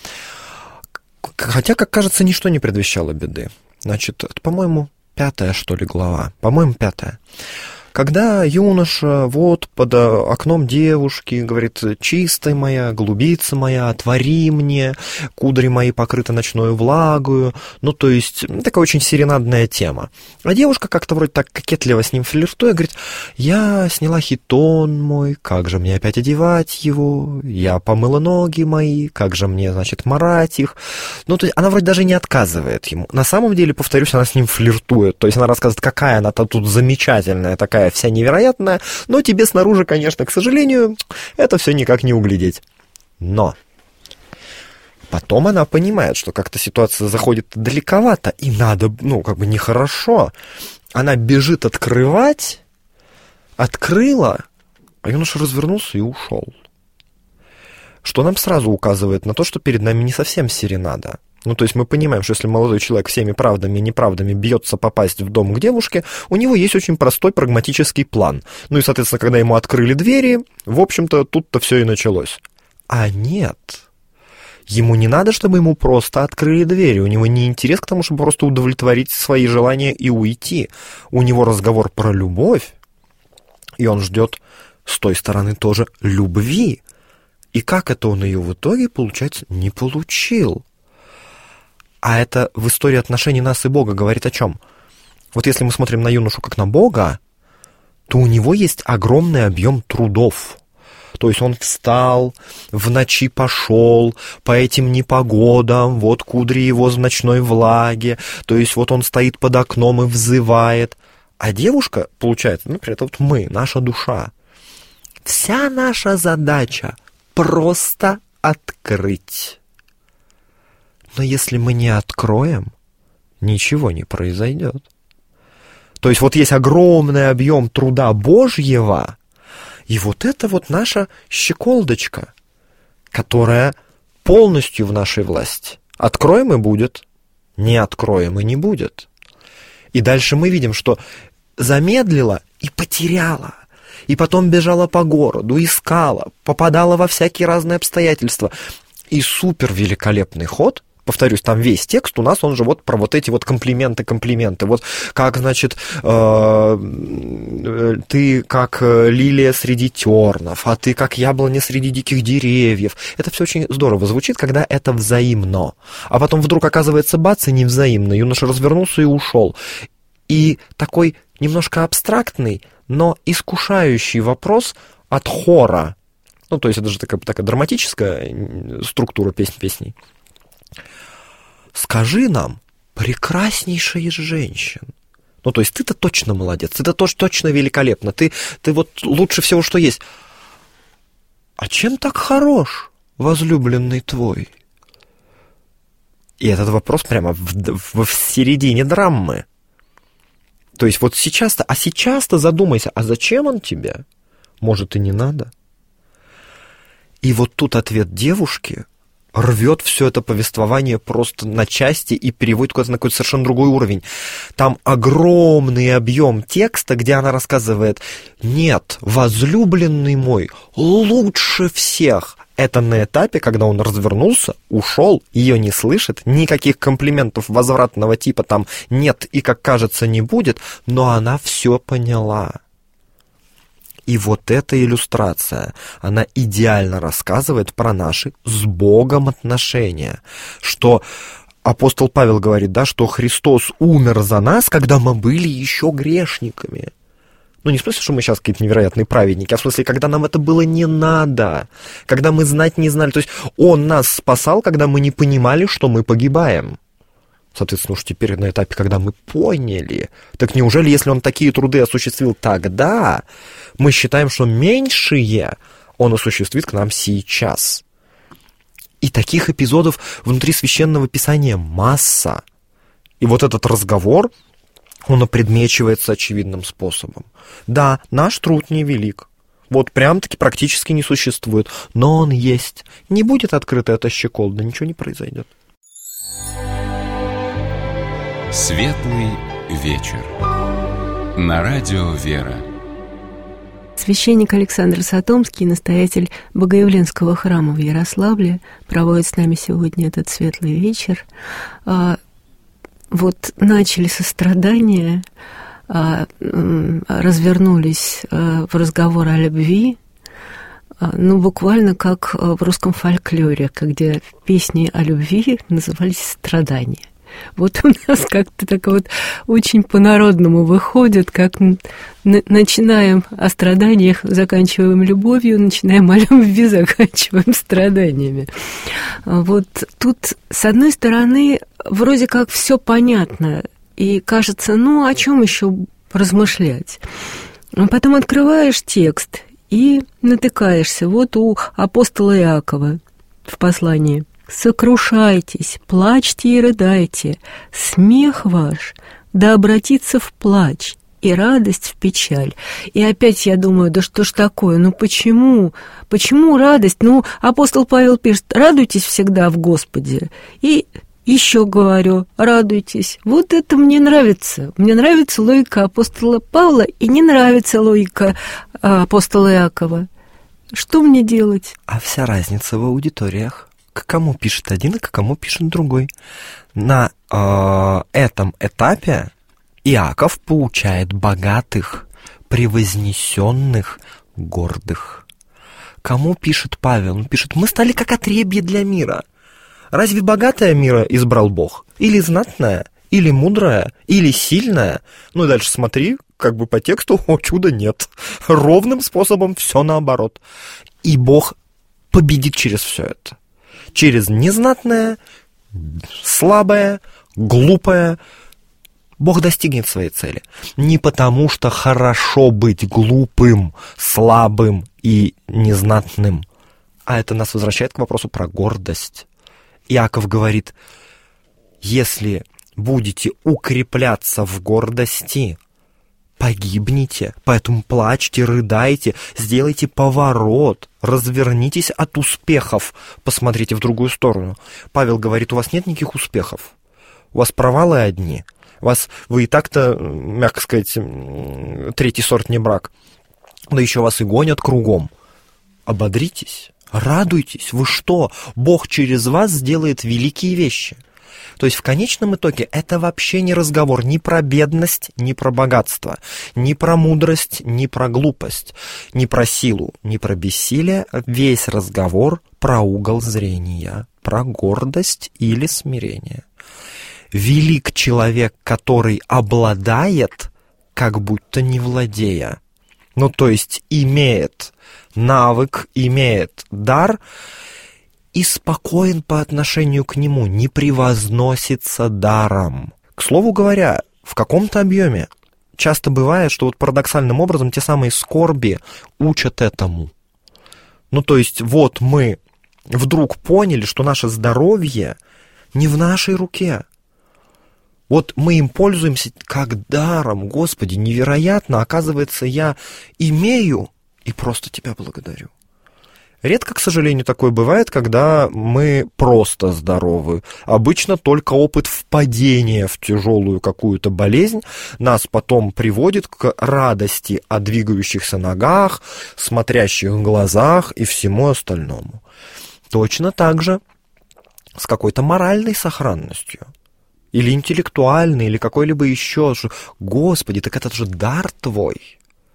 C: Хотя, как кажется, ничто не предвещало беды. Значит, это, по-моему, пятая, что ли, глава. По-моему, пятая. Когда юноша вот под окном девушки говорит: «Чистая моя, голубица моя, отвори мне, кудри мои покрыты ночною влагою». Ну, то есть, такая очень серенадная тема. А девушка как-то вроде так кокетливо с ним флиртуя, говорит: «Я сняла хитон мой, как же мне опять одевать его? Я помыла ноги мои, как же мне, значит, марать их?» Ну, то есть, она вроде даже не отказывает ему. На самом деле, повторюсь, она с ним флиртует. То есть, она рассказывает, какая она-то тут замечательная, такая вся невероятная, но тебе снаружи, конечно, к сожалению, это все никак не углядеть. Но потом она понимает, что как-то ситуация заходит далековато, и надо, ну, как бы нехорошо. Она бежит открывать, открыла, а юноша развернулся и ушел. Что нам сразу указывает на то, что перед нами не совсем серенада. Ну, то есть мы понимаем, что если молодой человек всеми правдами и неправдами бьется попасть в дом к девушке, у него есть очень простой прагматический план. Ну и, соответственно, когда ему открыли двери, в общем-то, тут-то все и началось. А нет. Ему не надо, чтобы ему просто открыли двери. У него не интерес к тому, чтобы просто удовлетворить свои желания и уйти. У него разговор про любовь, и он ждет с той стороны тоже любви. И как это он ее в итоге, получается, не получил? А это в истории отношений нас и Бога говорит о чем? Вот если мы смотрим на юношу как на Бога, то у него есть огромный объем трудов. То есть он встал, в ночи пошел, по этим непогодам, вот кудри его в ночной влаге, то есть вот он стоит под окном и взывает. А девушка, получается, например, это вот мы, наша душа. Вся наша задача просто открыть. Но если мы не откроем, ничего не произойдет. То есть вот есть огромный объем труда Божьего, и вот это вот наша щеколдочка, которая полностью в нашей власти. Откроем и будет, не откроем и не будет. И дальше мы видим, что замедлила и потеряла, и потом бежала по городу, искала, попадала во всякие разные обстоятельства. И супер великолепный ход. Повторюсь, там весь текст у нас, он же вот про вот эти вот комплименты-комплименты. Вот как, значит, э, ты как лилия среди тернов, а ты как яблоня среди диких деревьев. Это все очень здорово звучит, когда это взаимно. А потом вдруг оказывается, бац, и невзаимно. Юноша развернулся и ушел. И такой немножко абстрактный, но искушающий вопрос от хора. Ну, то есть это же такая, такая драматическая структура песни-песней. Скажи нам, прекраснейшая из женщин. Ну, то есть ты-то точно молодец, ты-то тоже точно великолепна, ты, ты вот лучше всего, что есть. А чем так хорош возлюбленный твой? И этот вопрос прямо в, в, в середине драмы. То есть вот сейчас-то, а сейчас-то задумайся, а зачем он тебе? Может, и не надо? И вот тут ответ девушки рвет все это повествование просто на части и переводит куда-то на какой-то совершенно другой уровень. Там огромный объем текста, где она рассказывает: нет, возлюбленный мой лучше всех. Это на этапе, когда он развернулся, ушел, ее не слышит, никаких комплиментов возвратного типа там нет и, как кажется, не будет, но она все поняла. И вот эта иллюстрация, она идеально рассказывает про наши с Богом отношения. Что апостол Павел говорит, да, что Христос умер за нас, когда мы были еще грешниками. Ну, не в смысле, что мы сейчас какие-то невероятные праведники, а в смысле, когда нам это было не надо, когда мы знать не знали. То есть Он нас спасал, когда мы не понимали, что мы погибаем. Соответственно, уж теперь на этапе, когда мы поняли, так неужели, если Он такие труды осуществил тогда, мы считаем, что меньшие Он осуществит к нам сейчас? И таких эпизодов внутри Священного Писания масса. И вот этот разговор, он опредмечивается очевидным способом. Да, наш труд невелик. Вот прям-таки практически не существует. Но он есть. Не будет открыта эта щеколда, ничего не произойдет.
A: Светлый вечер. На радио «Вера».
B: Священник Александр Сатомский, настоятель Богоявленского храма в Ярославле, проводит с нами сегодня этот светлый вечер. Вот начали со страдания, развернулись в разговор о любви, ну, буквально как в русском фольклоре, где песни о любви назывались «Страдания». Вот у нас как-то так вот очень по-народному выходит, как начинаем о страданиях, заканчиваем любовью, начинаем о любви, заканчиваем страданиями. Вот тут, с одной стороны, вроде как все понятно, и кажется, ну, о чем еще размышлять? А потом открываешь текст и натыкаешься. Вот у апостола Иакова в послании: «Сокрушайтесь, плачьте и рыдайте, смех ваш да обратится в плач, и радость в печаль». И опять я думаю, да что ж такое, ну почему? Почему радость? Ну, апостол Павел пишет: радуйтесь всегда в Господе. И еще говорю, радуйтесь. Вот это мне нравится. Мне нравится логика апостола Павла, и не нравится логика апостола Иакова. Что мне делать?
C: А вся разница в аудиториях. К кому пишет один, и к кому пишет другой. На э, этом этапе Иаков поучает богатых, превознесенных, гордых. Кому пишет Павел? Он пишет: мы стали как отребье для мира. Разве богатое мира избрал Бог? Или знатное, или мудрое, или сильное? Ну и дальше смотри, как бы по тексту, о, чуда нет. Ровным способом все наоборот. И Бог победит через все это. Через незнатное, слабое, глупое. Бог достигнет своей цели. Не потому, что хорошо быть глупым, слабым и незнатным, а это нас возвращает к вопросу про гордость. Иаков говорит: если будете укрепляться в гордости, погибнете, поэтому плачьте, рыдайте, сделайте поворот, развернитесь от успехов, посмотрите в другую сторону. Павел говорит: у вас нет никаких успехов, у вас провалы одни, у вас, вы и так-то, мягко сказать, третий сорт не брак, да еще вас и гонят кругом. Ободритесь, радуйтесь, вы что? Бог через вас сделает великие вещи. То есть в конечном итоге это вообще не разговор ни про бедность, ни про богатство, ни про мудрость, ни про глупость, ни про силу, ни про бессилие. Весь разговор про угол зрения, про гордость или смирение. Велик человек, который обладает, как будто не владея. Ну, то есть имеет навык, имеет дар, и спокоен по отношению к нему, не превозносится даром. К слову говоря, в каком-то объеме часто бывает, что вот парадоксальным образом те самые скорби учат этому. Ну, то есть вот мы вдруг поняли, что наше здоровье не в нашей руке. Вот мы им пользуемся как даром. Господи, невероятно, оказывается, я имею и просто Тебя благодарю. Редко, к сожалению, такое бывает, когда мы просто здоровы. Обычно только опыт впадения в тяжелую какую-то болезнь нас потом приводит к радости о двигающихся ногах, смотрящих глазах и всему остальному. Точно так же с какой-то моральной сохранностью. Или интеллектуальной, или какой-либо еще. Господи, так это же дар Твой.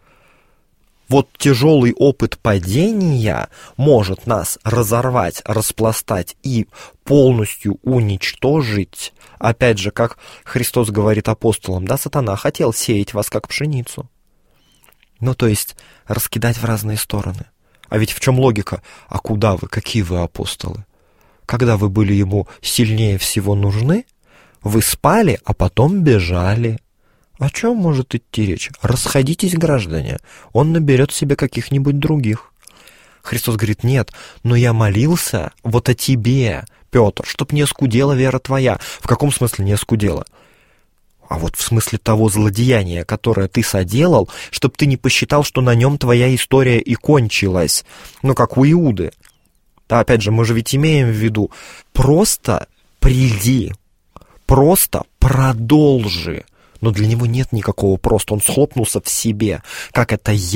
C: Вот тяжелый опыт падения может нас разорвать, распластать и полностью уничтожить. Опять же, как Христос говорит апостолам: да, сатана хотел сеять вас как пшеницу. Ну, то есть раскидать в разные стороны. А ведь в чем логика? А куда вы, какие вы апостолы? Когда вы были ему сильнее всего нужны, вы спали, а потом бежали. О чем может идти речь? Расходитесь, граждане, он наберет себе каких-нибудь других. Христос говорит: нет, но я молился вот о тебе, Петр, чтоб не оскудела вера твоя. В каком смысле не оскудела? А вот в смысле того злодеяния, которое ты соделал, чтоб ты не посчитал, что на нем твоя история и кончилась. Ну, как у Иуды. Да, опять же, мы же ведь имеем в виду: просто приди, просто продолжи. Но для него нет никакого просто, он схлопнулся в себе. Как это я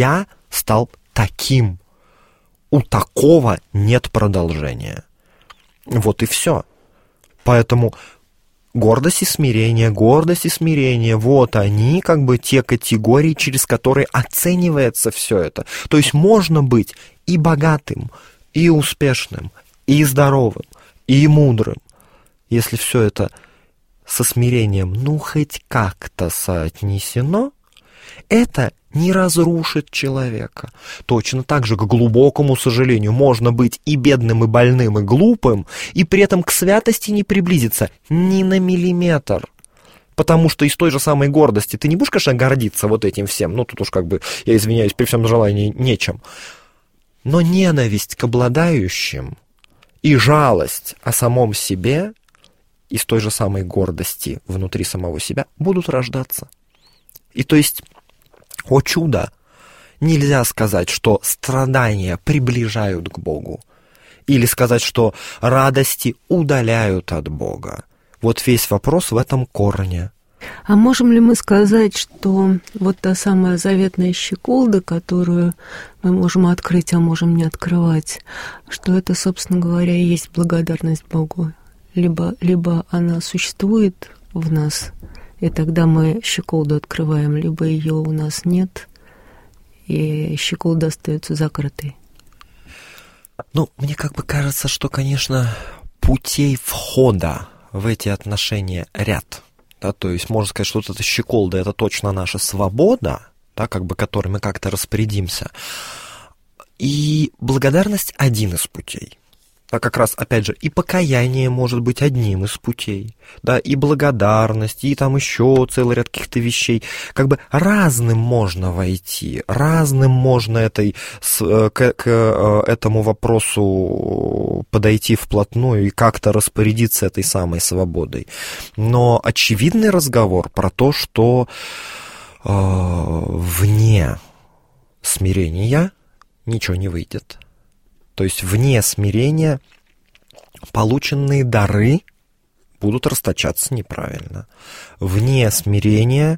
C: стал таким. У такого нет продолжения. Вот и все. Поэтому гордость и смирение, гордость и смирение, вот они как бы те категории, через которые оценивается все это. То есть можно быть и богатым, и успешным, и здоровым, и мудрым, если все это со смирением, ну, хоть как-то соотнесено, это не разрушит человека. Точно так же, к глубокому сожалению, можно быть и бедным, и больным, и глупым, и при этом к святости не приблизиться ни на миллиметр. Потому что из той же самой гордости ты не будешь, конечно, гордиться вот этим всем, ну, тут уж как бы, я извиняюсь, при всем желании нечем. Но ненависть к обладающим и жалость о самом себе из той же самой гордости внутри самого себя будут рождаться. И то есть, о чудо, нельзя сказать, что страдания приближают к Богу, или сказать, что радости удаляют от Бога. Вот весь вопрос в этом корне.
B: А можем ли мы сказать, что вот та самая заветная щеколда, которую мы можем открыть, а можем не открывать, что это, собственно говоря, и есть благодарность Богу? Либо, либо она существует в нас, и тогда мы щеколду открываем, либо ее у нас нет, и щеколда остается закрытой.
C: Ну, мне как бы кажется, что, конечно, путей входа в эти отношения ряд. Да, то есть можно сказать, что вот эта щеколда — это точно наша свобода, да, как бы, которой мы как-то распорядимся. И благодарность — один из путей. Да, как раз, опять же, и покаяние может быть одним из путей, да, и благодарность, и там еще целый ряд каких-то вещей. Как бы разным можно войти, разным можно этой, с, к, к этому вопросу подойти вплотную и как-то распорядиться этой самой свободой. Но очевидный разговор про то, что э, вне смирения ничего не выйдет. То есть вне смирения полученные дары будут расточаться неправильно. Вне смирения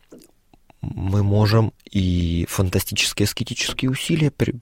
C: мы можем и фантастические аскетические усилия при,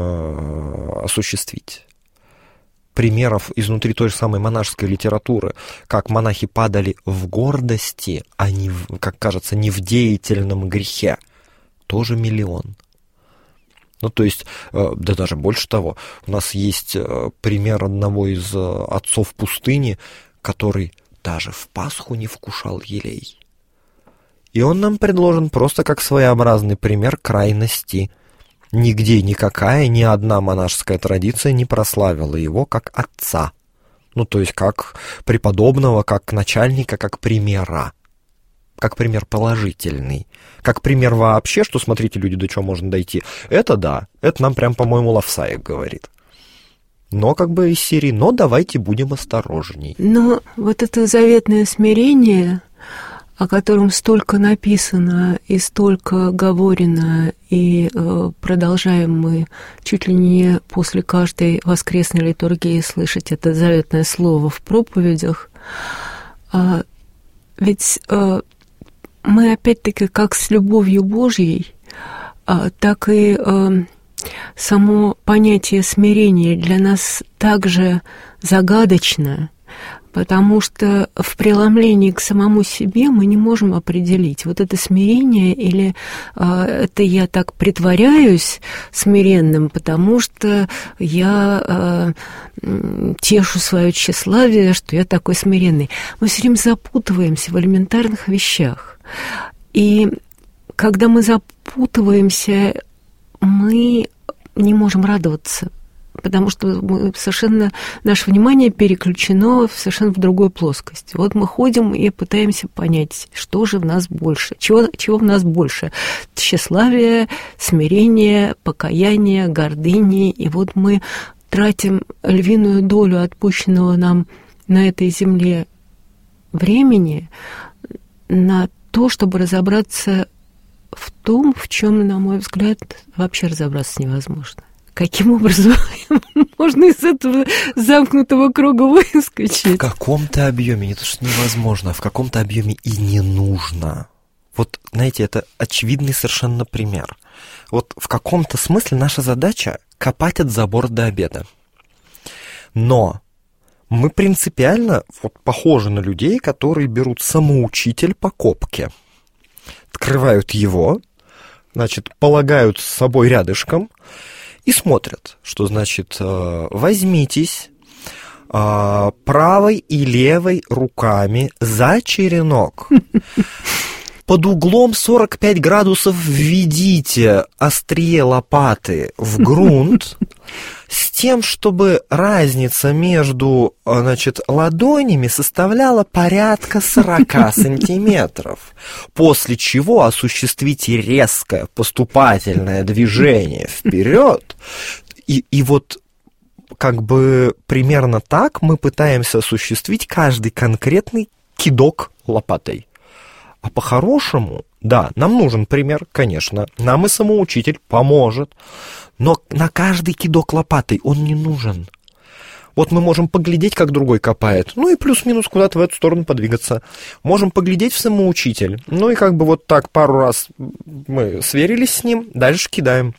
C: э, осуществить. Примеров изнутри той же самой монашеской литературы, как монахи падали в гордости, а не, в, как кажется, не в деятельном грехе, тоже миллион. Ну, то есть, да даже больше того, у нас есть пример одного из отцов пустыни, который даже в Пасху не вкушал елей. И он нам предложен просто как своеобразный пример крайности. Нигде никакая, ни одна монашеская традиция не прославила его как отца. Ну, то есть, как преподобного, как начальника, как примера. Как пример положительный. Как пример вообще, что, смотрите, люди, до чего можно дойти. Это да, это нам прям, по-моему, Лавсаек говорит. Но как бы из серии, но давайте будем осторожней.
B: Но вот это заветное смирение, о котором столько написано и столько говорено, и э, продолжаем мы чуть ли не после каждой воскресной литургии слышать это заветное слово в проповедях, э, ведь... Э, мы опять-таки как с любовью Божьей, так и само понятие смирения для нас также загадочно, потому что в преломлении к самому себе мы не можем определить, вот это смирение или это я так притворяюсь смиренным, потому что я тешу свое тщеславие, что я такой смиренный. Мы все время запутываемся в элементарных вещах. И когда мы запутываемся, мы не можем радоваться, потому что мы совершенно, наше внимание переключено в совершенно в другую плоскость. Вот мы ходим и пытаемся понять, что же в нас больше, чего, чего в нас больше. Тщеславие, смирение, покаяние, гордыни. И вот мы тратим львиную долю отпущенного нам на этой земле времени на то, чтобы разобраться в том, в чем, на мой взгляд, вообще разобраться невозможно. Каким образом можно из этого замкнутого круга выскочить?
C: В каком-то объеме, не то что невозможно, в каком-то объеме и не нужно. Вот, знаете, это очевидный совершенно пример. Вот в каком-то смысле наша задача — копать от забора до обеда. Но мы принципиально вот похожи на людей, которые берут самоучитель по копке, открывают его, значит, полагают с собой рядышком и смотрят, что, значит, возьмитесь правой и левой руками за черенок. Под углом сорок пять градусов введите острие лопаты в грунт с тем, чтобы разница между, значит, ладонями составляла порядка сорок сантиметров. После чего осуществите резкое поступательное движение вперед. И, и вот как бы примерно так мы пытаемся осуществить каждый конкретный кидок лопатой. А по-хорошему, да, нам нужен пример, конечно, нам и самоучитель поможет, но на каждый кидок лопатой он не нужен. Вот мы можем поглядеть, как другой копает, ну и плюс-минус куда-то в эту сторону подвигаться. Можем поглядеть в самоучитель, ну и как бы вот так пару раз мы сверились с ним, дальше кидаем.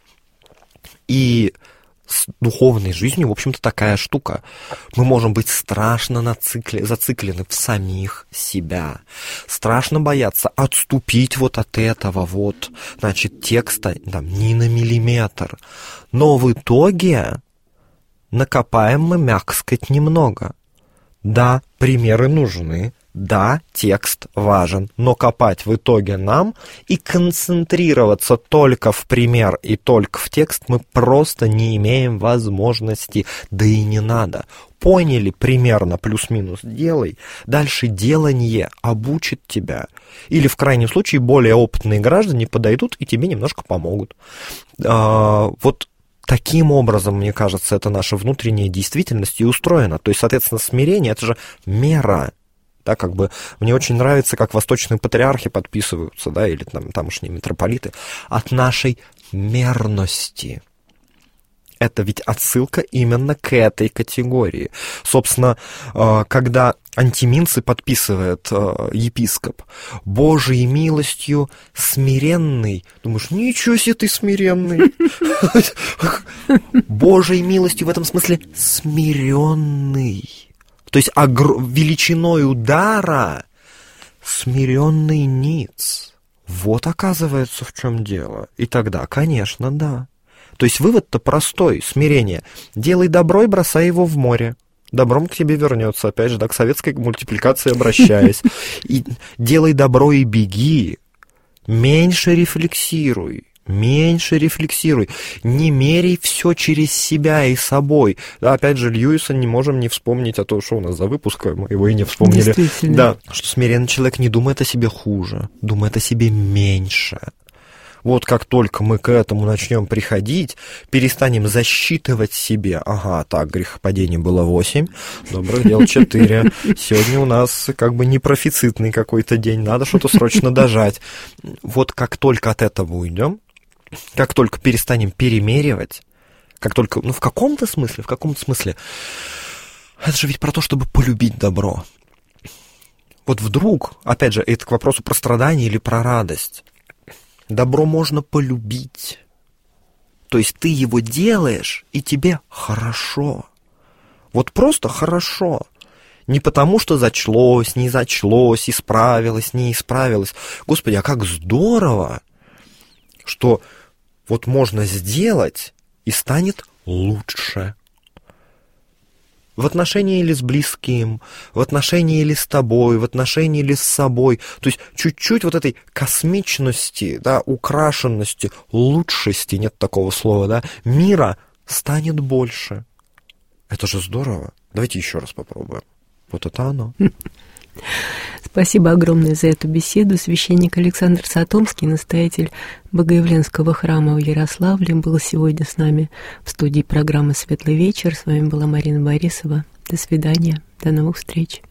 C: И с духовной жизнью, в общем-то, такая штука. Мы можем быть страшно нацикли, зациклены в самих себя. Страшно бояться отступить вот от этого вот, значит, текста там, ни на миллиметр. Но в итоге накопаем мы, мягко сказать, немного. Да, примеры нужны. Да, текст важен, но копать в итоге нам и концентрироваться только в пример и только в текст мы просто не имеем возможности, да и не надо. Поняли примерно плюс-минус делай, дальше делание обучит тебя. Или в крайнем случае более опытные граждане подойдут и тебе немножко помогут. А, вот таким образом, мне кажется, это наша внутренняя действительность и устроена. То есть, соответственно, смирение — это же мера. Да, как бы мне очень нравится, как восточные патриархи подписываются, да, или там тамошние митрополиты, от нашей мерности. Это ведь отсылка именно к этой категории. Собственно, когда Антиминцы подписывает епископ «Божией милостью смиренный», думаешь, ничего себе ты смиренный. Божией милостью в этом смысле смиренный. То есть огр... величиной удара смиренный ниц. Вот оказывается, в чем дело. И тогда, конечно, да. То есть вывод-то простой, смирение. Делай добро и бросай его в море. Добром к тебе вернется, опять же, да, к советской мультипликации обращаясь. И делай добро и беги. Меньше рефлексируй. Меньше рефлексируй, не меряй все через себя и собой. Да, опять же, Льюиса не можем не вспомнить, а то, что у нас за выпуск, мы его и не вспомнили. Да, что смиренный человек не думает о себе хуже, думает о себе меньше. Вот как только мы к этому начнем приходить, перестанем засчитывать себе, ага, так, грехопадение было восемь, добрых дел четыре, сегодня у нас как бы не профицитный какой-то день, надо что-то срочно дожать. Вот как только от этого уйдем, как только перестанем перемеривать, как только, ну, в каком-то смысле, в каком-то смысле, это же ведь про то, чтобы полюбить добро. Вот вдруг, опять же, это к вопросу про страдание или про радость. Добро можно полюбить. То есть ты его делаешь, и тебе хорошо. Вот просто хорошо. Не потому, что зачлось, не зачлось, исправилось, не исправилось. Господи, а как здорово, что вот можно сделать, и станет лучше. В отношении или с близким, в отношении или с тобой, в отношении или с собой. То есть чуть-чуть вот этой космичности, да, украшенности, лучшести, нет такого слова, да, мира станет больше. Это же здорово. Давайте еще раз попробуем. Вот это оно.
B: Спасибо огромное за эту беседу. Священник Александр Сатомский, настоятель Богоявленского храма в Ярославле, был сегодня с нами в студии программы «Светлый вечер». С вами была Марина Борисова. До свидания. До новых встреч.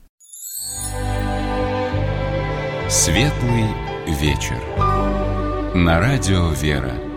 A: «Светлый вечер» на радио «Вера».